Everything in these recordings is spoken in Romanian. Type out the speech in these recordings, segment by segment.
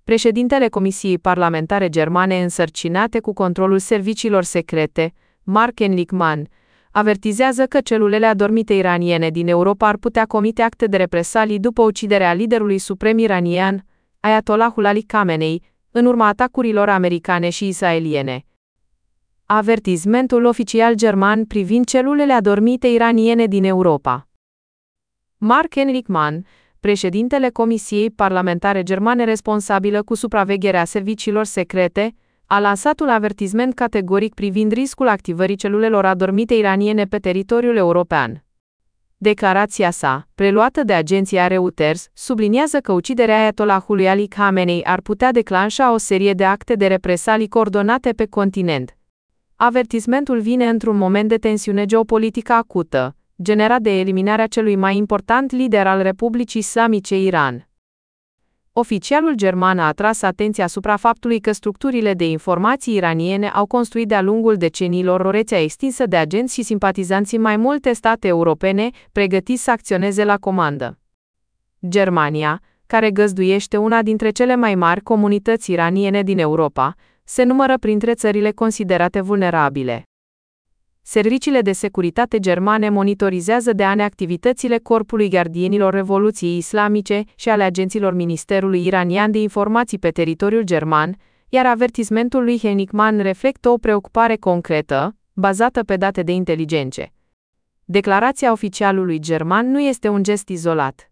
Președintele Comisiei Parlamentare Germane însărcinate cu controlul serviciilor secrete, Mark-Henrik Mann, avertizează că celulele adormite iraniene din Europa ar putea comite acte de represalii după uciderea liderului suprem iranian, Ayatollahul Ali Khamenei, în urma atacurilor americane și israeliene. Avertizmentul oficial german privind celulele adormite iraniene din Europa. Mark-Henrik Mann, președintele Comisiei Parlamentare Germane responsabilă cu supravegherea serviciilor secrete, a lansat un avertisment categoric privind riscul activării celulelor adormite iraniene pe teritoriul european. Declarația sa, preluată de agenția Reuters, subliniază că uciderea Ayatollahului Ali Khamenei ar putea declanșa o serie de acte de represalii coordonate pe continent. Avertismentul vine într-un moment de tensiune geopolitică acută, generat de eliminarea celui mai important lider al Republicii Islamice Iran. Oficialul german a atras atenția asupra faptului că structurile de informații iraniene au construit de-a lungul deceniilor o rețea extinsă de agenți și simpatizanți în mai multe state europene, pregătiți să acționeze la comandă. Germania, care găzduiește una dintre cele mai mari comunități iraniene din Europa, se numără printre țările considerate vulnerabile. Serviciile de securitate germane monitorizează de ani activitățile Corpului Gardienilor Revoluției Islamice și ale agenților Ministerului Iranian de Informații pe teritoriul german, iar avertismentul lui Henrik Mann reflectă o preocupare concretă, bazată pe date de inteligențe. Declarația oficialului german nu este un gest izolat.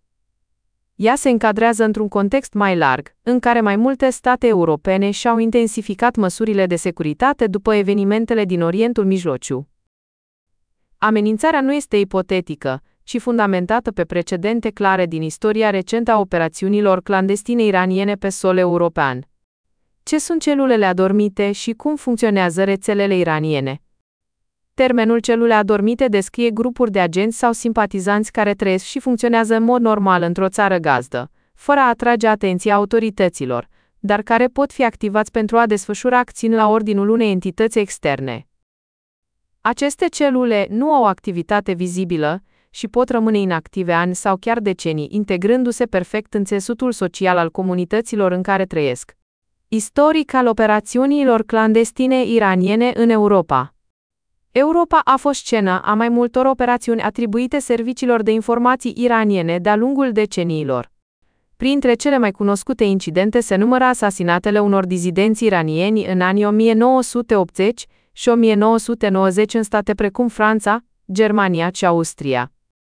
Ea se încadrează într-un context mai larg, în care mai multe state europene și-au intensificat măsurile de securitate după evenimentele din Orientul Mijlociu. Amenințarea nu este ipotetică, ci fundamentată pe precedente clare din istoria recentă a operațiunilor clandestine iraniene pe sol european. Ce sunt celulele adormite și cum funcționează rețelele iraniene? Termenul celule adormite descrie grupuri de agenți sau simpatizanți care trăiesc și funcționează în mod normal într-o țară gazdă, fără a atrage atenția autorităților, dar care pot fi activați pentru a desfășura acțiuni la ordinul unei entități externe. Aceste celule nu au activitate vizibilă și pot rămâne inactive ani sau chiar decenii, integrându-se perfect în țesutul social al comunităților în care trăiesc. Istoric al operațiunilor clandestine iraniene în Europa. Europa a fost scena a mai multor operațiuni atribuite serviciilor de informații iraniene de-a lungul deceniilor. Printre cele mai cunoscute incidente se numără asasinatele unor dizidenți iranieni în anii 1980 și 1990 în state precum Franța, Germania și Austria.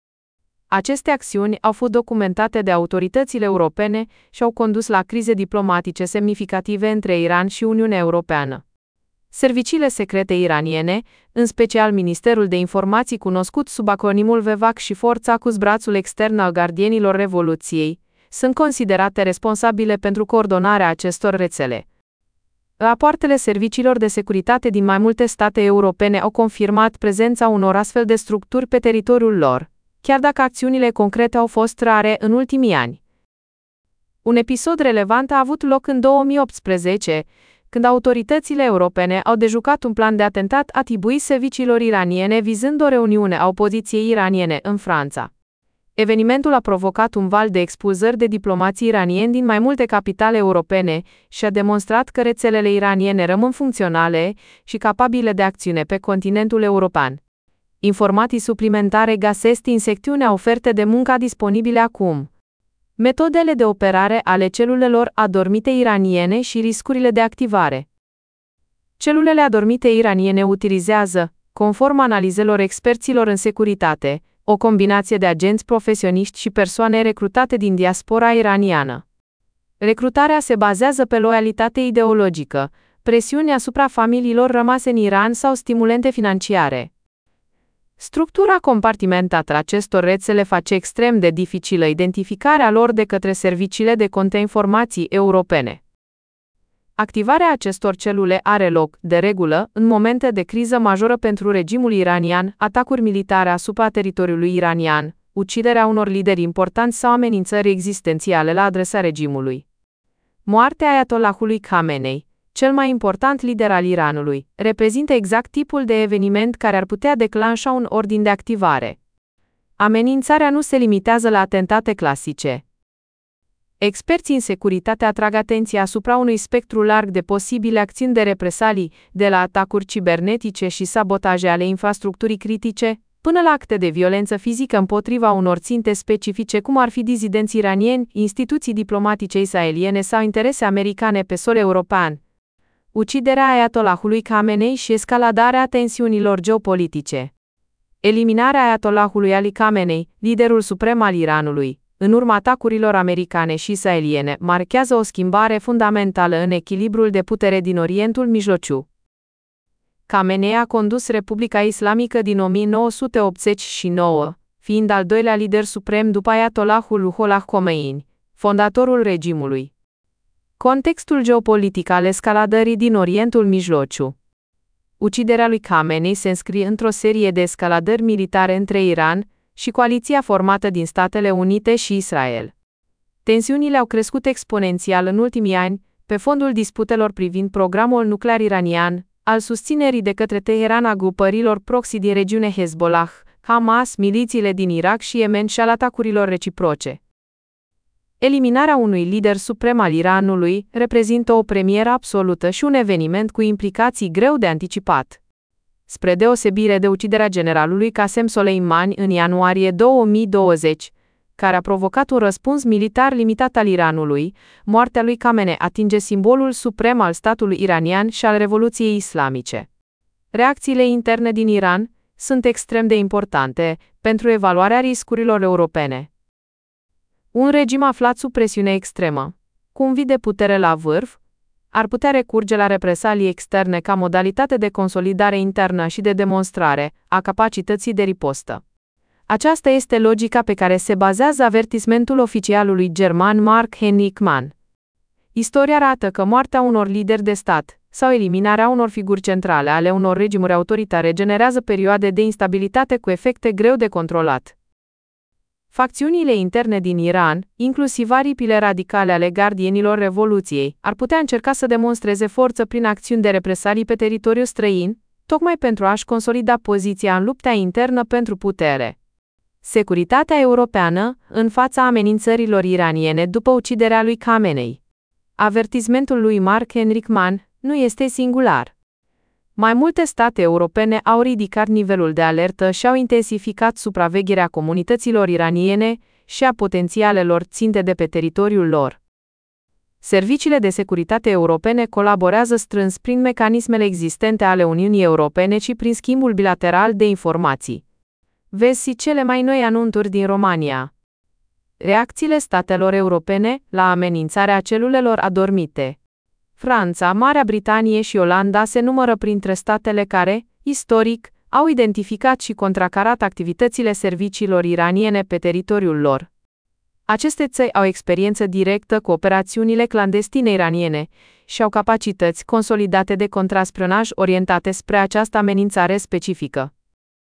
Aceste acțiuni au fost documentate de autoritățile europene și au condus la crize diplomatice semnificative între Iran și Uniunea Europeană. Serviciile secrete iraniene, în special Ministerul de Informații cunoscut sub acronimul VEVAC și Forța cu brațul extern al Gardienilor Revoluției, sunt considerate responsabile pentru coordonarea acestor rețele. Rapoartele serviciilor de securitate din mai multe state europene au confirmat prezența unor astfel de structuri pe teritoriul lor, chiar dacă acțiunile concrete au fost rare în ultimii ani. Un episod relevant a avut loc în 2018, când autoritățile europene au dejucat un plan de atentat atribuit serviciilor iraniene vizând o reuniune a opoziției iraniene în Franța. Evenimentul a provocat un val de expulzări de diplomații iranieni din mai multe capitale europene și a demonstrat că rețelele iraniene rămân funcționale și capabile de acțiune pe continentul european. Informații suplimentare găsesc în secțiunea oferte de muncă disponibile acum. Metodele de operare ale celulelor adormite iraniene și riscurile de activare. Celulele adormite iraniene utilizează, conform analizelor experților în securitate, o combinație de agenți profesioniști și persoane recrutate din diaspora iraniană. Recrutarea se bazează pe loialitate ideologică, presiuni asupra familiilor rămase în Iran sau stimulente financiare. Structura compartimentată a acestor rețele face extrem de dificilă identificarea lor de către serviciile de contrainformații europene. Activarea acestor celule are loc, de regulă, în momente de criză majoră pentru regimul iranian, atacuri militare asupra teritoriului iranian, uciderea unor lideri importanți sau amenințări existențiale la adresa regimului. Moartea Ayatollahului Khamenei, cel mai important lider al Iranului, reprezintă exact tipul de eveniment care ar putea declanșa un ordin de activare. Amenințarea nu se limitează la atentate clasice. Experții în securitate atrag atenția asupra unui spectru larg de posibile acțiuni de represalii, de la atacuri cibernetice și sabotaje ale infrastructurii critice, până la acte de violență fizică împotriva unor ținte specifice cum ar fi dizidenți iranieni, instituții diplomatice israeliene sau interese americane pe sol european. Uciderea Ayatollahului Khamenei și escaladarea tensiunilor geopolitice. Eliminarea Ayatollahului Ali Khamenei, liderul suprem al Iranului, în urma atacurilor americane și israeliene, marchează o schimbare fundamentală în echilibrul de putere din Orientul Mijlociu. Khamenei a condus Republica Islamică din 1989, fiind al doilea lider suprem după Ayatollahul Ruhollah Khomeini, fondatorul regimului. Contextul geopolitic al escaladării din Orientul Mijlociu. Uciderea lui Khamenei se înscrie într-o serie de escaladări militare între Iran și coaliția formată din Statele Unite și Israel. Tensiunile au crescut exponențial în ultimii ani, pe fondul disputelor privind programul nuclear iranian, al susținerii de către Teheran a grupărilor proxy din regiune Hezbollah, Hamas, milițiile din Irak și Yemen și al atacurilor reciproce. Eliminarea unui lider suprem al Iranului reprezintă o premieră absolută și un eveniment cu implicații greu de anticipat. Spre deosebire de uciderea generalului Qasem Soleimani în ianuarie 2020, care a provocat un răspuns militar limitat al Iranului, moartea lui Khamenei atinge simbolul suprem al statului iranian și al Revoluției Islamice. Reacțiile interne din Iran sunt extrem de importante pentru evaluarea riscurilor europene. Un regim aflat sub presiune extremă, cu un vid de putere la vârf, ar putea recurge la represalii externe ca modalitate de consolidare internă și de demonstrare a capacității de ripostă. Aceasta este logica pe care se bazează avertismentul oficialului german Mark-Heinrich Mann. Istoria arată că moartea unor lideri de stat sau eliminarea unor figuri centrale ale unor regimuri autoritare generează perioade de instabilitate cu efecte greu de controlat. Facțiunile interne din Iran, inclusiv aripile radicale ale gardienilor Revoluției, ar putea încerca să demonstreze forță prin acțiuni de represalii pe teritoriul străin, tocmai pentru a-și consolida poziția în lupta internă pentru putere. Securitatea europeană, în fața amenințărilor iraniene după uciderea lui Khamenei. Avertismentul lui Mark-Heinrich Mann nu este singular. Mai multe state europene au ridicat nivelul de alertă și au intensificat supravegherea comunităților iraniene și a potențialelor ținte de pe teritoriul lor. Serviciile de securitate europene colaborează strâns prin mecanismele existente ale Uniunii Europene și prin schimbul bilateral de informații. Vezi cele mai noi anunțuri din România. Reacțiile statelor europene la amenințarea celulelor adormite. Franța, Marea Britanie și Olanda se numără printre statele care, istoric, au identificat și contracarat activitățile serviciilor iraniene pe teritoriul lor. Aceste țări au experiență directă cu operațiunile clandestine iraniene și au capacități consolidate de contraspionaj orientate spre această amenințare specifică.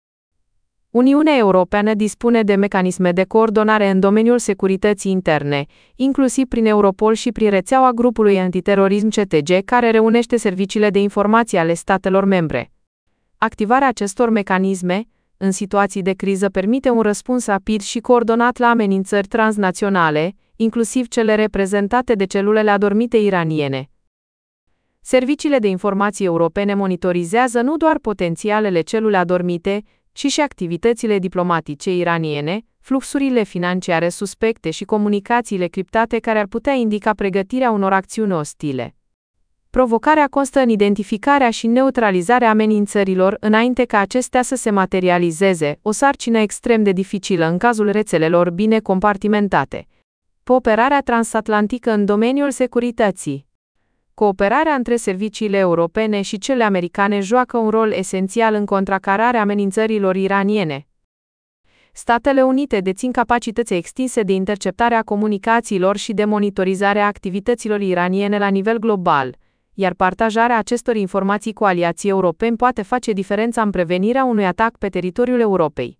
Uniunea Europeană dispune de mecanisme de coordonare în domeniul securității interne, inclusiv prin Europol și prin rețeaua grupului antiterorism CTG, care reunește serviciile de informații ale statelor membre. Activarea acestor mecanisme, în situații de criză, permite un răspuns rapid și coordonat la amenințări transnaționale, inclusiv cele reprezentate de celulele adormite iraniene. Serviciile de informații europene monitorizează nu doar potențialele celule adormite, ci și activitățile diplomatice iraniene, fluxurile financiare suspecte și comunicațiile criptate care ar putea indica pregătirea unor acțiuni ostile. Provocarea constă în identificarea și neutralizarea amenințărilor înainte ca acestea să se materializeze, o sarcină extrem de dificilă în cazul rețelelor bine compartimentate. Cooperarea transatlantică în domeniul securității. Cooperarea între serviciile europene și cele americane joacă un rol esențial în contracararea amenințărilor iraniene. Statele Unite dețin capacități extinse de interceptare a comunicațiilor și de monitorizare a activităților iraniene la nivel global, iar partajarea acestor informații cu aliații europeni poate face diferența în prevenirea unui atac pe teritoriul Europei.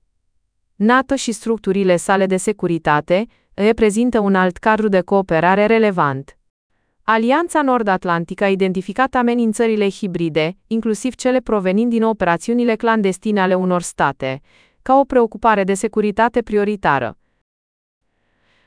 NATO și structurile sale de securitate reprezintă un alt cadru de cooperare relevant. Alianța Nord-Atlantică a identificat amenințările hibride, inclusiv cele provenind din operațiunile clandestine ale unor state, ca o preocupare de securitate prioritară.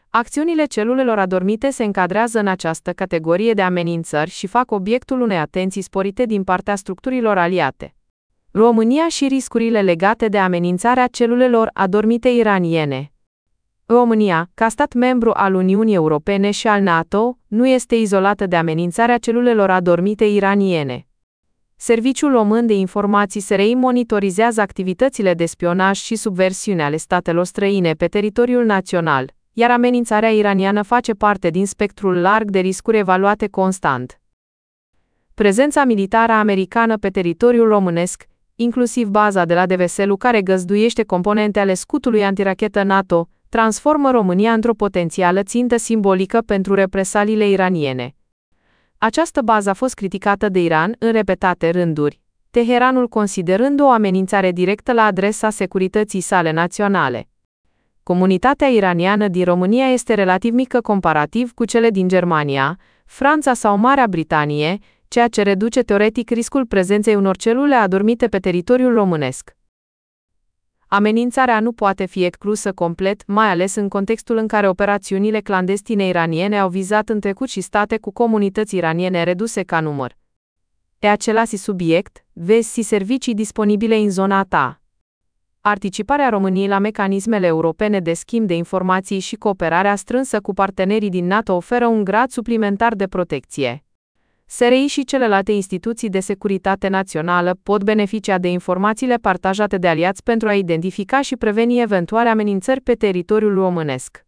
Acțiunile celulelor adormite se încadrează în această categorie de amenințări și fac obiectul unei atenții sporite din partea structurilor aliate. România și riscurile legate de amenințarea celulelor adormite iraniene. România, ca stat membru al Uniunii Europene și al NATO, nu este izolată de amenințarea celulelor adormite iraniene. Serviciul Român de Informații SRI monitorizează activitățile de spionaj și subversiune ale statelor străine pe teritoriul național, iar amenințarea iraniană face parte din spectrul larg de riscuri evaluate constant. Prezența militară americană pe teritoriul românesc, inclusiv baza de la Deveselu care găzduiește componente ale scutului antirachetă NATO, transformă România într-o potențială țintă simbolică pentru represaliile iraniene. Această bază a fost criticată de Iran în repetate rânduri, Teheranul considerând o amenințare directă la adresa securității sale naționale. Comunitatea iraniană din România este relativ mică comparativ cu cele din Germania, Franța sau Marea Britanie, ceea ce reduce teoretic riscul prezenței unor celule adormite pe teritoriul românesc. Amenințarea nu poate fi exclusă complet, mai ales în contextul în care operațiunile clandestine iraniene au vizat în trecut și state cu comunități iraniene reduse ca număr. E același subiect, vezi servicii disponibile în zona ta. Participarea României la mecanismele europene de schimb de informații și cooperarea strânsă cu partenerii din NATO oferă un grad suplimentar de protecție. SRI și celelalte instituții de securitate națională pot beneficia de informațiile partajate de aliați pentru a identifica și preveni eventuale amenințări pe teritoriul românesc.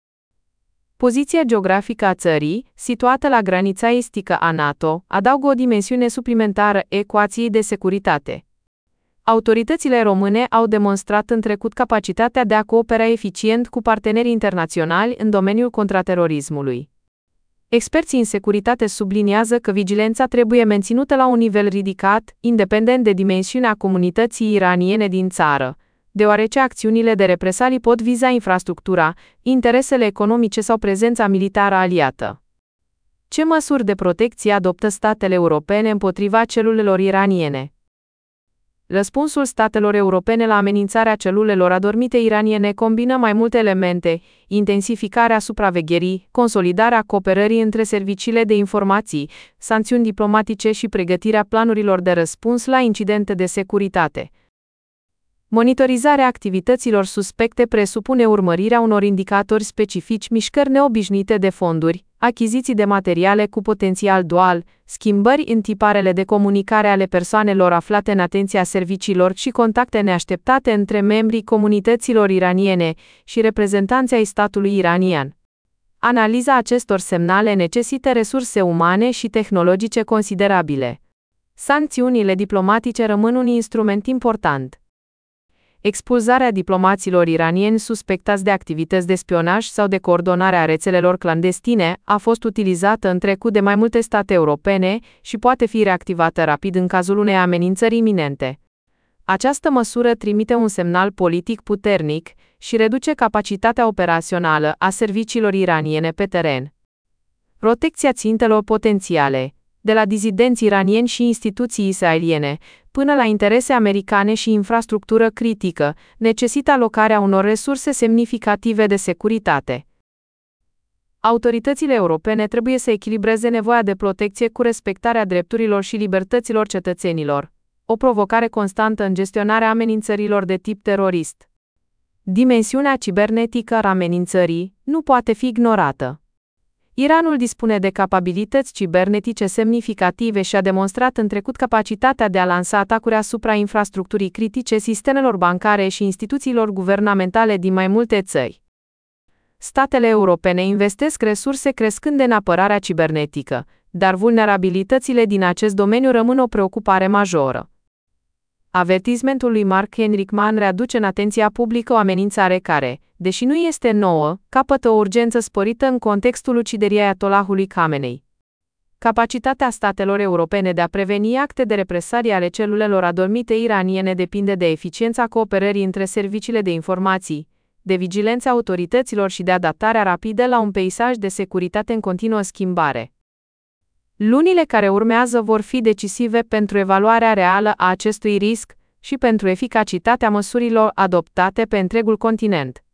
Poziția geografică a țării, situată la granița estică a NATO, adaugă o dimensiune suplimentară ecuației de securitate. Autoritățile române au demonstrat în trecut capacitatea de a coopera eficient cu partenerii internaționali în domeniul contraterorismului. Experții în securitate subliniază că vigilența trebuie menținută la un nivel ridicat, independent de dimensiunea comunității iraniene din țară, deoarece acțiunile de represalii pot viza infrastructura, interesele economice sau prezența militară aliată. Ce măsuri de protecție adoptă statele europene împotriva celulelor iraniene? Răspunsul statelor europene la amenințarea celulelor adormite iraniene combină mai multe elemente: intensificarea supravegherii, consolidarea cooperării între serviciile de informații, sancțiuni diplomatice și pregătirea planurilor de răspuns la incidente de securitate. Monitorizarea activităților suspecte presupune urmărirea unor indicatori specifici: mișcări neobișnuite de fonduri, achiziții de materiale cu potențial dual, schimbări în tiparele de comunicare ale persoanelor aflate în atenția serviciilor și contacte neașteptate între membrii comunităților iraniene și reprezentanții ai statului iranian. Analiza acestor semnale necesită resurse umane și tehnologice considerabile. Sancțiunile diplomatice rămân un instrument important. Expulzarea diplomaților iranieni suspectați de activități de spionaj sau de coordonare a rețelelor clandestine a fost utilizată în trecut de mai multe state europene și poate fi reactivată rapid în cazul unei amenințări iminente. Această măsură trimite un semnal politic puternic și reduce capacitatea operațională a serviciilor iraniene pe teren. Protecția țintelor potențiale, de la dizidenți iranieni și instituții israeliene, până la interese americane și infrastructură critică, necesită alocarea unor resurse semnificative de securitate. Autoritățile europene trebuie să echilibreze nevoia de protecție cu respectarea drepturilor și libertăților cetățenilor, o provocare constantă în gestionarea amenințărilor de tip terorist. Dimensiunea cibernetică a amenințării nu poate fi ignorată. Iranul dispune de capabilități cibernetice semnificative și a demonstrat în trecut capacitatea de a lansa atacuri asupra infrastructurii critice, sistemelor bancare și instituțiilor guvernamentale din mai multe țări. Statele europene investesc resurse crescânde în apărarea cibernetică, dar vulnerabilitățile din acest domeniu rămân o preocupare majoră. Avertismentul lui Mark Henrik Mann readuce în atenția publică o amenințare care, deși nu este nouă, capătă o urgență sporită în contextul uciderii Ayatollahului Khamenei. Capacitatea statelor europene de a preveni acte de represalie ale celulelor adormite iraniene depinde de eficiența cooperării între serviciile de informații, de vigilența autorităților și de adaptarea rapidă la un peisaj de securitate în continuă schimbare. Lunile care urmează vor fi decisive pentru evaluarea reală a acestui risc și pentru eficacitatea măsurilor adoptate pe întregul continent.